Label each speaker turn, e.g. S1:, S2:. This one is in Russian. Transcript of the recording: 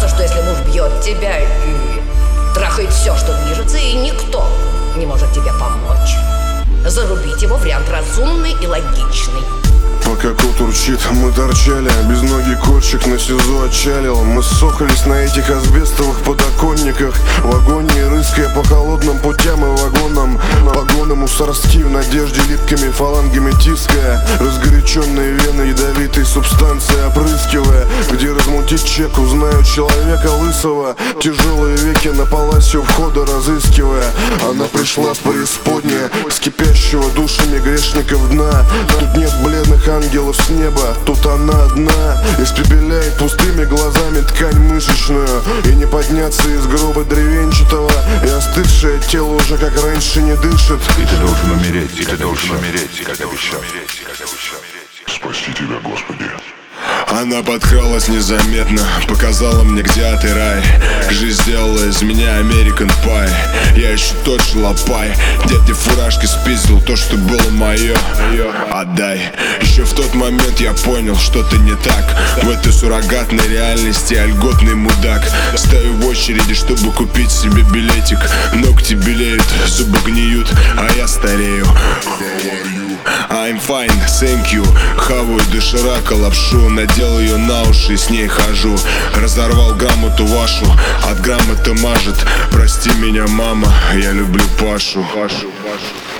S1: бояться, что если муж бьет тебя и трахает все, что движется, и никто не может тебе помочь. Зарубить его вариант разумный и логичный.
S2: Пока кот урчит, мы торчали, без ноги котчик на СИЗО отчалил. Мы ссохались на этих асбестовых подоконниках, в агонии рыская по холодным путям и вагонам. Погоны мусорские в надежде липкими фалангами тиская, разгоряченные вены ядовитой субстанции опрыскивая. Где размутить чек, узнаю человека лысого, тяжелые веки на паласе у входа разыскивая. Она пришла с преисподней, с кипящего душами грешников дна. Тут нет бледных ангелов с неба, тут она одна, испепеляет пустыми глазами ткань мышечную. И не подняться из гроба древенчатого, и остывшее тело уже как раньше не дышит.
S3: И ты должен умереть, и ты должен умереть, как обещал.
S4: Спаси тебя, Господи.
S2: Она подкралась незаметно, показала мне, где ты рай. Жизнь сделала из меня American Pie. Я еще тот же лопай. Дядя фуражки спиздил то, что было мое. Отдай. Еще в тот момент я понял, что-то не так. В этой суррогатной реальности я льготный мудак. Стою в очереди, чтобы купить себе билетик. Ногти белеют, зубы гниют, а я старею. I'm fine, thank you. Хаваю доширака лапшу, надел ее на уши и с ней хожу. Разорвал грамоту вашу, от грамоты мажет. Прости меня, мама, я люблю Пашу.